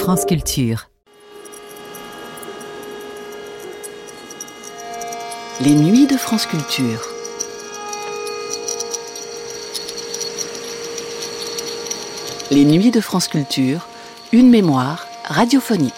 France Culture. Les nuits de France Culture. Les nuits de France Culture, une mémoire radiophonique.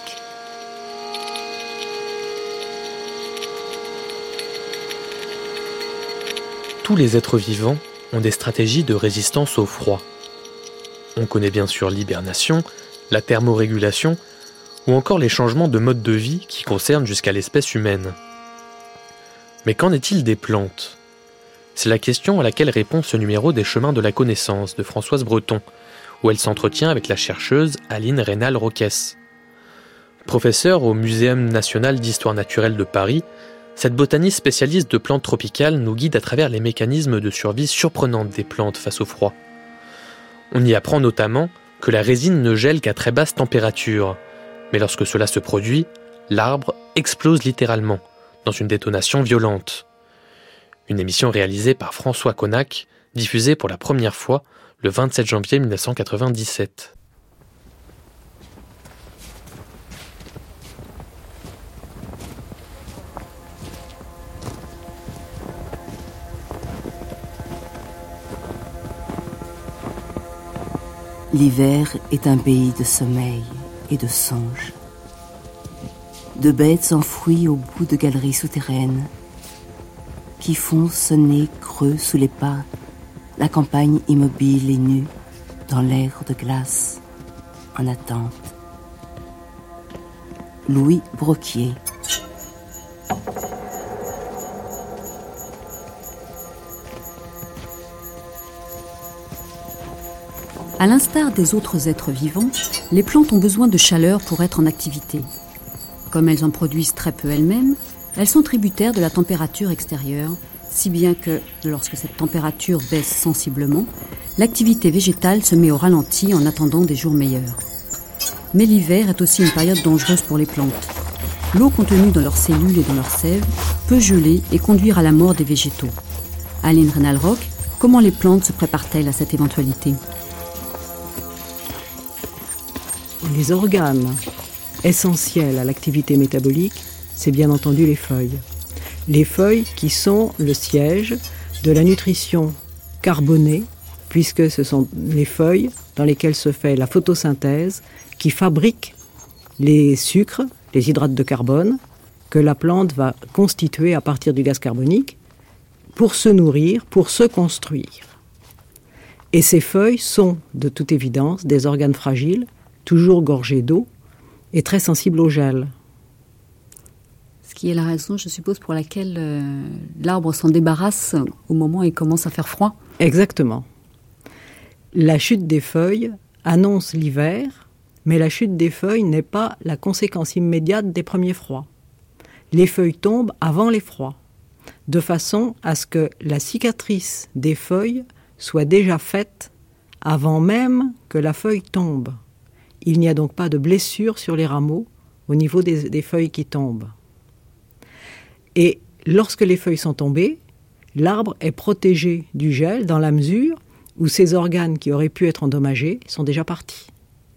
Tous les êtres vivants ont des stratégies de résistance au froid. On connaît bien sûr l'hibernation, la thermorégulation ou encore les changements de mode de vie qui concernent jusqu'à l'espèce humaine. Mais qu'en est-il des plantes ? C'est la question à laquelle répond ce numéro des Chemins de la Connaissance de Françoise Breton, où elle s'entretient avec la chercheuse Aline Reynal-Roques. Professeure au Muséum national d'histoire naturelle de Paris, cette botaniste spécialiste de plantes tropicales nous guide à travers les mécanismes de survie surprenantes des plantes face au froid. On y apprend notamment que la résine ne gèle qu'à très basse température, mais lorsque cela se produit, l'arbre explose littéralement, dans une détonation violente. Une émission réalisée par François Connac, diffusée pour la première fois le 27 janvier 1997. L'hiver est un pays de sommeil et de songe. De bêtes enfouies au bout de galeries souterraines qui font sonner creux sous les pas la campagne immobile et nue dans l'air de glace en attente. Louis Broquier. À l'instar des autres êtres vivants, les plantes ont besoin de chaleur pour être en activité. Comme elles en produisent très peu elles-mêmes, elles sont tributaires de la température extérieure, si bien que, lorsque cette température baisse sensiblement, l'activité végétale se met au ralenti en attendant des jours meilleurs. Mais l'hiver est aussi une période dangereuse pour les plantes. L'eau contenue dans leurs cellules et dans leurs sèves peut geler et conduire à la mort des végétaux. Aline Reynal-Roques, comment les plantes se préparent-elles à cette éventualité ? Les organes essentiels à l'activité métabolique, c'est bien entendu les feuilles. Les feuilles qui sont le siège de la nutrition carbonée, puisque ce sont les feuilles dans lesquelles se fait la photosynthèse qui fabriquent les sucres, les hydrates de carbone, que la plante va constituer à partir du gaz carbonique pour se nourrir, pour se construire. Et ces feuilles sont, de toute évidence, des organes fragiles, toujours gorgés d'eau et très sensibles au gel. Ce qui est la raison, je suppose, pour laquelle l'arbre s'en débarrasse au moment où il commence à faire froid. Exactement. La chute des feuilles annonce l'hiver, mais la chute des feuilles n'est pas la conséquence immédiate des premiers froids. Les feuilles tombent avant les froids, de façon à ce que la cicatrice des feuilles soit déjà faite avant même que la feuille tombe. Il n'y a donc pas de blessure sur les rameaux au niveau des feuilles qui tombent. Et lorsque les feuilles sont tombées, l'arbre est protégé du gel dans la mesure où ses organes qui auraient pu être endommagés sont déjà partis.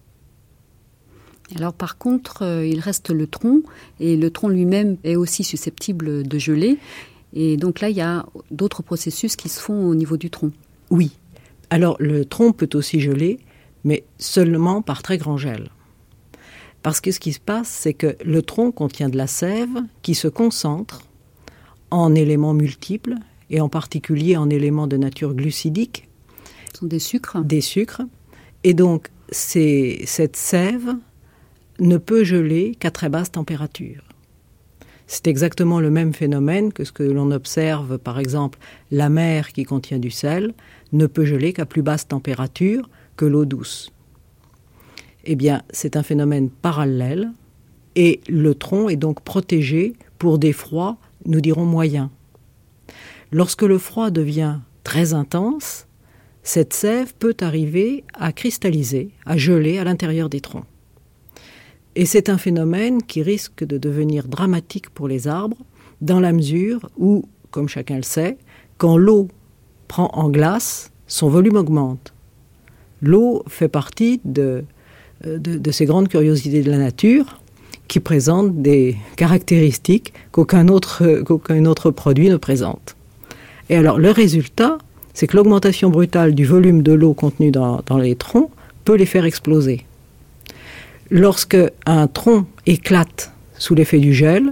Alors par contre, il reste le tronc, et le tronc lui-même est aussi susceptible de geler. Et donc là, il y a d'autres processus qui se font au niveau du tronc. Oui. Alors le tronc peut aussi geler, mais seulement par très grand gel. Parce que ce qui se passe, c'est que le tronc contient de la sève qui se concentre en éléments multiples, et en particulier en éléments de nature glucidique. Ce sont des sucres. Des sucres. Et donc, cette sève ne peut geler qu'à très basse température. C'est exactement le même phénomène que ce que l'on observe, par exemple, la mer qui contient du sel ne peut geler qu'à plus basse température que l'eau douce. Eh bien, c'est un phénomène parallèle et le tronc est donc protégé pour des froids, nous dirons, moyens. Lorsque le froid devient très intense, cette sève peut arriver à cristalliser, à geler à l'intérieur des troncs. Et c'est un phénomène qui risque de devenir dramatique pour les arbres, dans la mesure où, comme chacun le sait, quand l'eau prend en glace, son volume augmente. L'eau fait partie de ces grandes curiosités de la nature qui présentent des caractéristiques qu'aucun autre produit ne présente. Et alors, le résultat, c'est que l'augmentation brutale du volume de l'eau contenue dans les troncs peut les faire exploser. Lorsque un tronc éclate sous l'effet du gel,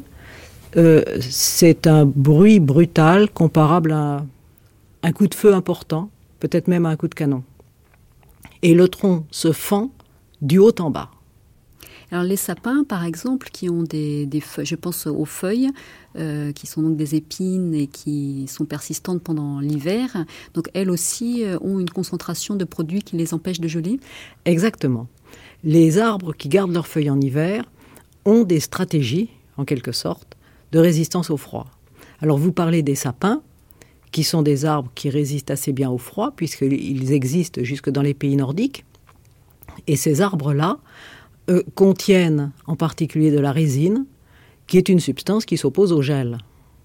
c'est un bruit brutal comparable à un coup de feu important, peut-être même à un coup de canon. Et le tronc se fend du haut en bas. Alors les sapins, par exemple, qui ont des feuilles, je pense aux feuilles, qui sont donc des épines et qui sont persistantes pendant l'hiver, donc elles aussi ont une concentration de produits qui les empêchent de geler. Exactement. Les arbres qui gardent leurs feuilles en hiver ont des stratégies, en quelque sorte, de résistance au froid. Alors vous parlez des sapins, qui sont des arbres qui résistent assez bien au froid, puisqu'ils existent jusque dans les pays nordiques. Et ces arbres-là contiennent en particulier de la résine, qui est une substance qui s'oppose au gel.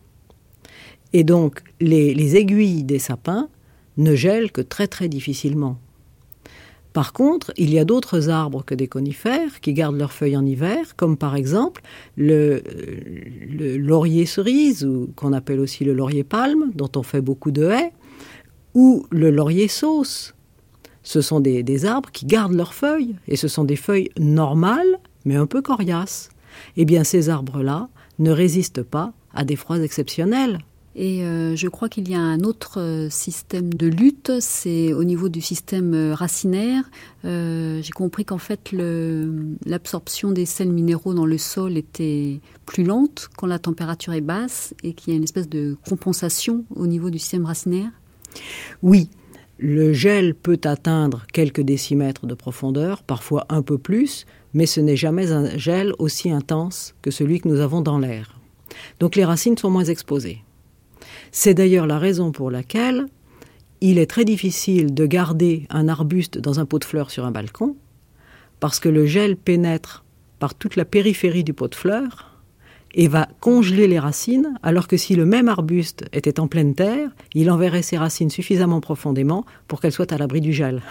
Et donc, les aiguilles des sapins ne gèlent que très très difficilement. Par contre, il y a d'autres arbres que des conifères qui gardent leurs feuilles en hiver, comme par exemple le laurier cerise, ou qu'on appelle aussi le laurier palme, dont on fait beaucoup de haies, ou le laurier sauce. Ce sont des arbres qui gardent leurs feuilles, et ce sont des feuilles normales, mais un peu coriaces. Eh bien, ces arbres-là ne résistent pas à des froids exceptionnels. Et je crois qu'il y a un autre système de lutte, c'est au niveau du système racinaire. J'ai compris qu'en fait, l'absorption des sels minéraux dans le sol était plus lente quand la température est basse et qu'il y a une espèce de compensation au niveau du système racinaire. Oui. Le gel peut atteindre quelques décimètres de profondeur, parfois un peu plus, mais ce n'est jamais un gel aussi intense que celui que nous avons dans l'air. Donc les racines sont moins exposées. C'est d'ailleurs la raison pour laquelle il est très difficile de garder un arbuste dans un pot de fleurs sur un balcon, parce que le gel pénètre par toute la périphérie du pot de fleurs et va congeler les racines, alors que si le même arbuste était en pleine terre, il enverrait ses racines suffisamment profondément pour qu'elles soient à l'abri du gel.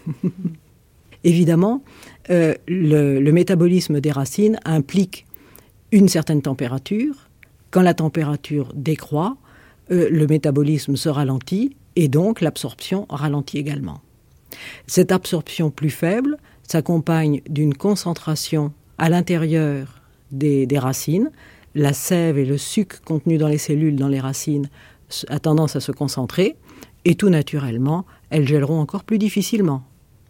Évidemment, le métabolisme des racines implique une certaine température. Quand la température décroît, le métabolisme se ralentit et donc l'absorption ralentit également. Cette absorption plus faible s'accompagne d'une concentration à l'intérieur des racines. La sève et le suc contenu dans les cellules, dans les racines, a tendance à se concentrer et tout naturellement, elles gèleront encore plus difficilement.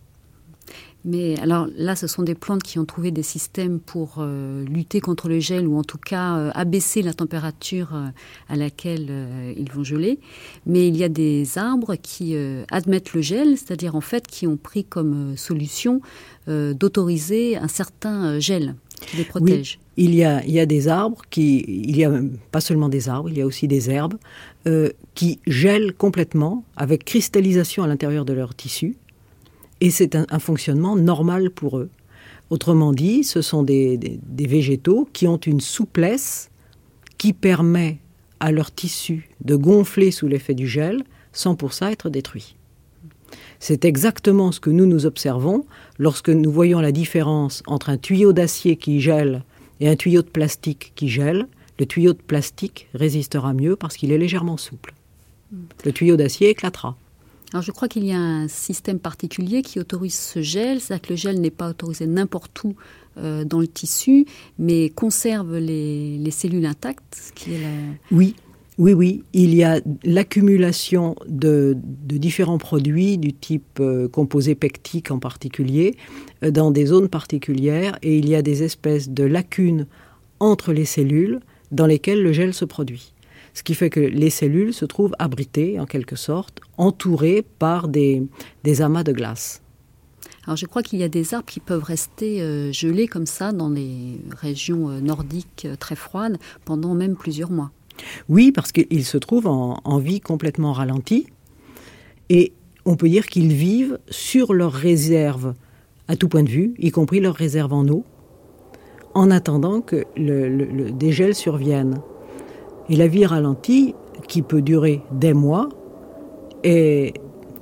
Mais alors là, ce sont des plantes qui ont trouvé des systèmes pour lutter contre le gel ou en tout cas abaisser la température à laquelle ils vont geler. Mais il y a des arbres qui admettent le gel, c'est-à-dire en fait qui ont pris comme solution d'autoriser un certain gel qui les protège. Oui, il y a des arbres, il y a pas seulement des arbres, il y a aussi des herbes qui gèlent complètement avec cristallisation à l'intérieur de leur tissu. Et c'est un fonctionnement normal pour eux. Autrement dit, ce sont des végétaux qui ont une souplesse qui permet à leur tissu de gonfler sous l'effet du gel sans pour ça être détruit. C'est exactement ce que nous observons lorsque nous voyons la différence entre un tuyau d'acier qui gèle et un tuyau de plastique qui gèle. Le tuyau de plastique résistera mieux parce qu'il est légèrement souple. Le tuyau d'acier éclatera. Alors je crois qu'il y a un système particulier qui autorise ce gel, c'est-à-dire que le gel n'est pas autorisé n'importe où dans le tissu, mais conserve les cellules intactes. Ce qui est Oui, il y a l'accumulation de différents produits du type composé pectique en particulier dans des zones particulières et il y a des espèces de lacunes entre les cellules dans lesquelles le gel se produit. Ce qui fait que les cellules se trouvent abritées, en quelque sorte, entourées par des amas de glace. Alors je crois qu'il y a des arbres qui peuvent rester gelés comme ça dans les régions nordiques très froides pendant même plusieurs mois. Oui, parce qu'ils se trouvent en vie complètement ralentie. Et on peut dire qu'ils vivent sur leurs réserves à tout point de vue, y compris leurs réserves en eau, en attendant que le dégel survienne. Et la vie ralentie, qui peut durer des mois, est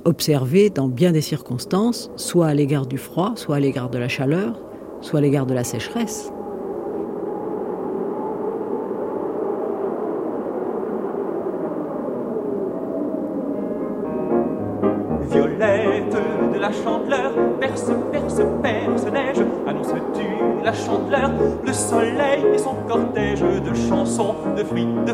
observée dans bien des circonstances, soit à l'égard du froid, soit à l'égard de la chaleur, soit à l'égard de la sécheresse. Violette de la Chandeleur, perce, perce, perce, neige, annonces-tu la Chandeleur, le soleil et son cortège de chansons, de fruits, de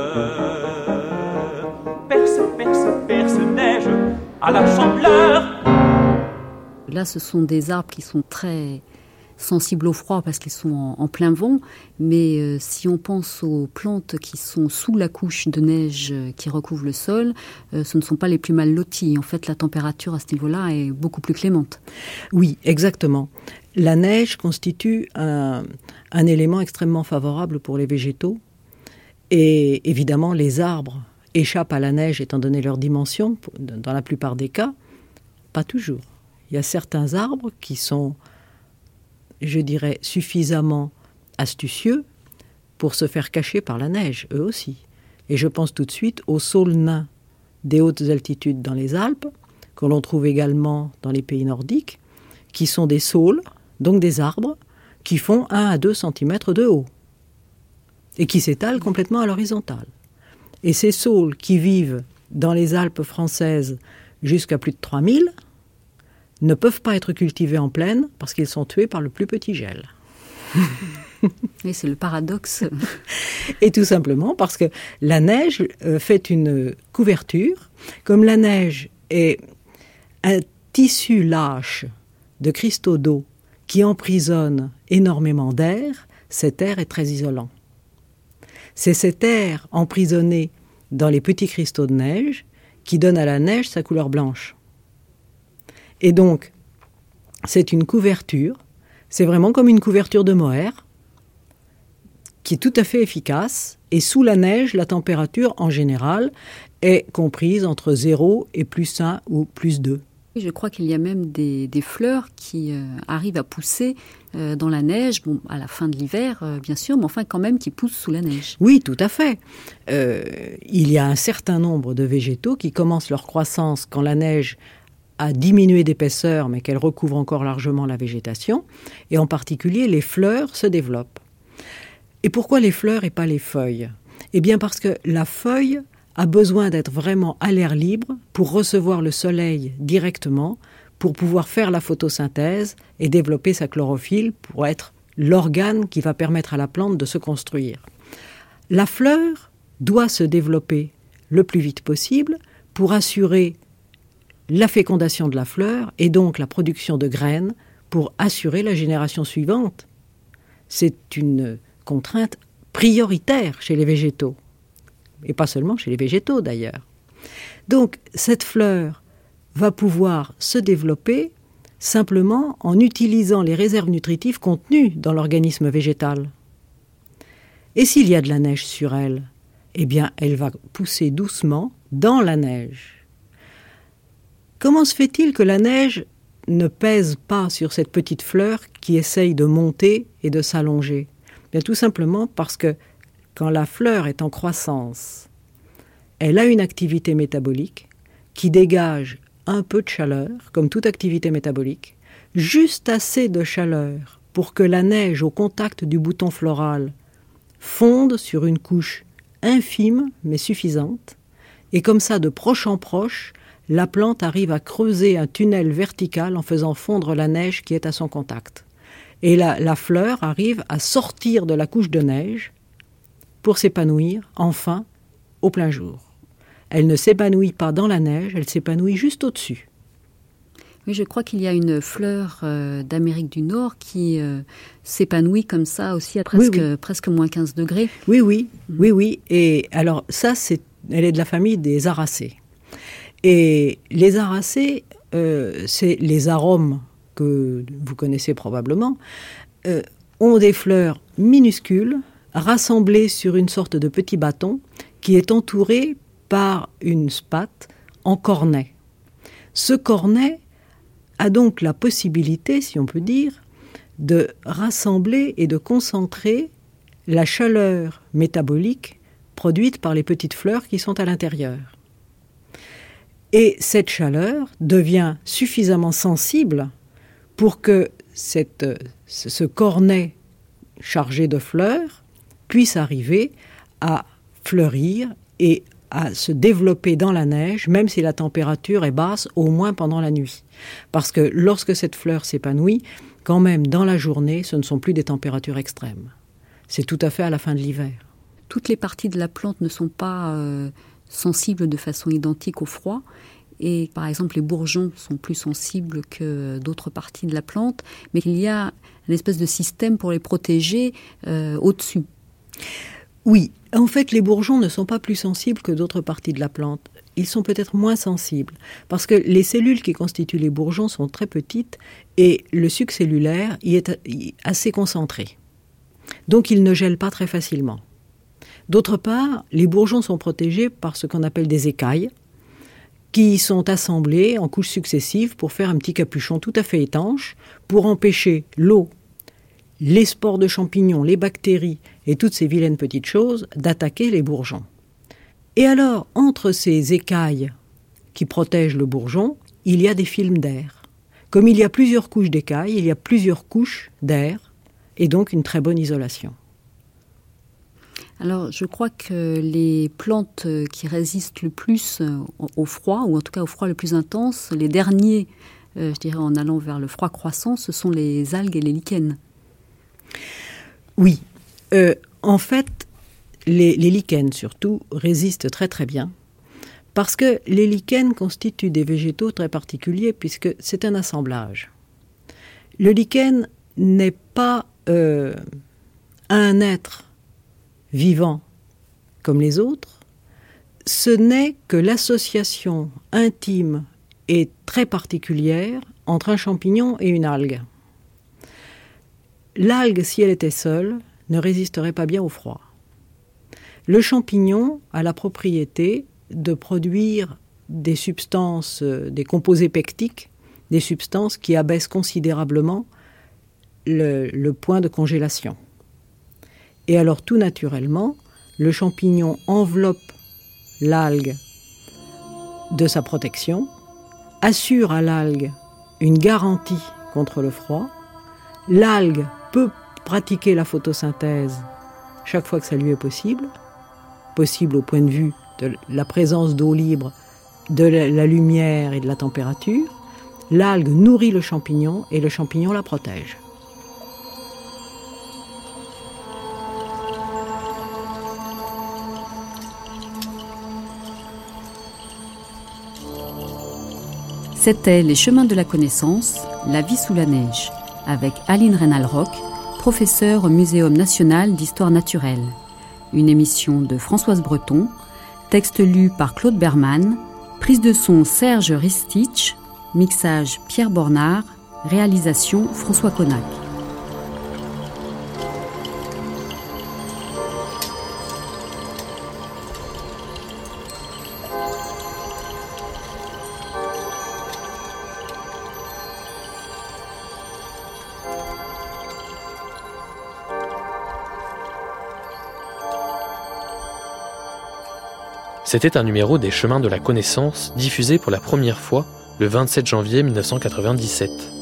fleurs. Perce, perce, perce, neige, à la Chandeleur. Là, ce sont des arbres qui sont très sensibles au froid parce qu'ils sont en plein vent, mais si on pense aux plantes qui sont sous la couche de neige qui recouvre le sol, ce ne sont pas les plus mal lotis. En fait, la température à ce niveau-là est beaucoup plus clémente. Oui, exactement. La neige constitue un élément extrêmement favorable pour les végétaux, et évidemment, les arbres échappent à la neige étant donné leur dimension, dans la plupart des cas, pas toujours. Il y a certains arbres qui sont, je dirais, suffisamment astucieux pour se faire cacher par la neige, eux aussi. Et je pense tout de suite aux saules nains des hautes altitudes dans les Alpes, que l'on trouve également dans les pays nordiques, qui sont des saules, donc des arbres, qui font 1 à 2 cm de haut et qui s'étalent complètement à l'horizontale. Et ces saules qui vivent dans les Alpes françaises jusqu'à plus de 3000 ne peuvent pas être cultivés en plaine parce qu'ils sont tués par le plus petit gel. Et c'est le paradoxe. Et tout simplement parce que la neige fait une couverture. Comme la neige est un tissu lâche de cristaux d'eau qui emprisonne énormément d'air, cet air est très isolant. C'est cet air emprisonné dans les petits cristaux de neige qui donne à la neige sa couleur blanche. Et donc, c'est une couverture, c'est vraiment comme une couverture de mohair, qui est tout à fait efficace. Et sous la neige, la température, en général, est comprise entre 0 et plus 1 ou plus 2. Je crois qu'il y a même des fleurs qui arrivent à pousser dans la neige, bon, à la fin de l'hiver, bien sûr, mais enfin quand même qui poussent sous la neige. Oui, tout à fait. Il y a un certain nombre de végétaux qui commencent leur croissance quand la neige a diminué d'épaisseur, mais qu'elle recouvre encore largement la végétation. Et en particulier, les fleurs se développent. Et pourquoi les fleurs et pas les feuilles ? Eh bien parce que la feuille a besoin d'être vraiment à l'air libre pour recevoir le soleil directement, pour pouvoir faire la photosynthèse et développer sa chlorophylle pour être l'organe qui va permettre à la plante de se construire. La fleur doit se développer le plus vite possible pour assurer la fécondation de la fleur et donc la production de graines pour assurer la génération suivante. C'est une contrainte prioritaire chez les végétaux. Et pas seulement chez les végétaux d'ailleurs. Donc cette fleur va pouvoir se développer simplement en utilisant les réserves nutritives contenues dans l'organisme végétal. Et s'il y a de la neige sur elle, eh bien elle va pousser doucement dans la neige. Comment se fait-il que la neige ne pèse pas sur cette petite fleur qui essaye de monter et de s'allonger ? Bien tout simplement parce que quand la fleur est en croissance, elle a une activité métabolique qui dégage un peu de chaleur, comme toute activité métabolique, juste assez de chaleur pour que la neige au contact du bouton floral fonde sur une couche infime mais suffisante, et comme ça, de proche en proche, la plante arrive à creuser un tunnel vertical en faisant fondre la neige qui est à son contact. Et la fleur arrive à sortir de la couche de neige pour s'épanouir, enfin, au plein jour. Elle ne s'épanouit pas dans la neige, elle s'épanouit juste au-dessus. Oui, je crois qu'il y a une fleur d'Amérique du Nord qui s'épanouit comme ça aussi à presque moins 15 degrés. Oui. Et alors ça, elle est de la famille des aracées. Et les aracées, c'est les arômes que vous connaissez probablement, ont des fleurs minuscules, rassemblées sur une sorte de petit bâton qui est entouré par une spathe en cornet. Ce cornet a donc la possibilité, si on peut dire, de rassembler et de concentrer la chaleur métabolique produite par les petites fleurs qui sont à l'intérieur. Et cette chaleur devient suffisamment sensible pour que ce cornet chargé de fleurs puisse arriver à fleurir et à se développer dans la neige, même si la température est basse, au moins pendant la nuit. Parce que lorsque cette fleur s'épanouit, quand même dans la journée, ce ne sont plus des températures extrêmes. C'est tout à fait à la fin de l'hiver. Toutes les parties de la plante ne sont pas sensibles de façon identique au froid. Et par exemple, les bourgeons sont plus sensibles que d'autres parties de la plante, mais il y a une espèce de système pour les protéger au-dessus. Oui, en fait, les bourgeons ne sont pas plus sensibles que d'autres parties de la plante. Ils sont peut-être moins sensibles, parce que les cellules qui constituent les bourgeons sont très petites et le suc cellulaire y est assez concentré. Donc, ils ne gèlent pas très facilement. D'autre part, les bourgeons sont protégés par ce qu'on appelle des écailles, qui sont assemblées en couches successives pour faire un petit capuchon tout à fait étanche, pour empêcher l'eau, les spores de champignons, les bactéries et toutes ces vilaines petites choses d'attaquer les bourgeons. Et alors, entre ces écailles qui protègent le bourgeon, il y a des films d'air. Comme il y a plusieurs couches d'écailles, il y a plusieurs couches d'air, et donc une très bonne isolation. Alors, je crois que les plantes qui résistent le plus au froid, ou en tout cas au froid le plus intense, les derniers, je dirais en allant vers le froid croissant, ce sont les algues et les lichens. Oui. En fait, les lichens surtout résistent très très bien, parce que les lichens constituent des végétaux très particuliers, puisque c'est un assemblage. Le lichen n'est pas un être vivant comme les autres, ce n'est que l'association intime et très particulière entre un champignon et une algue. L'algue, si elle était seule, ne résisterait pas bien au froid. Le champignon a la propriété de produire des substances, des composés pectiques, des substances qui abaissent considérablement le point de congélation. Et alors, tout naturellement, le champignon enveloppe l'algue de sa protection, assure à l'algue une garantie contre le froid. L'algue peut pratiquer la photosynthèse chaque fois que ça lui est possible au point de vue de la présence d'eau libre, de la lumière et de la température. L'algue nourrit le champignon et le champignon la protège. C'était Les chemins de la connaissance, la vie sous la neige, avec Aline Reynal-Roch, professeure au Muséum national d'histoire naturelle. Une émission de Françoise Breton, texte lu par Claude Berman, prise de son Serge Ristich, mixage Pierre Bornard, réalisation François Connac. C'était un numéro des Chemins de la Connaissance diffusé pour la première fois le 27 janvier 1997.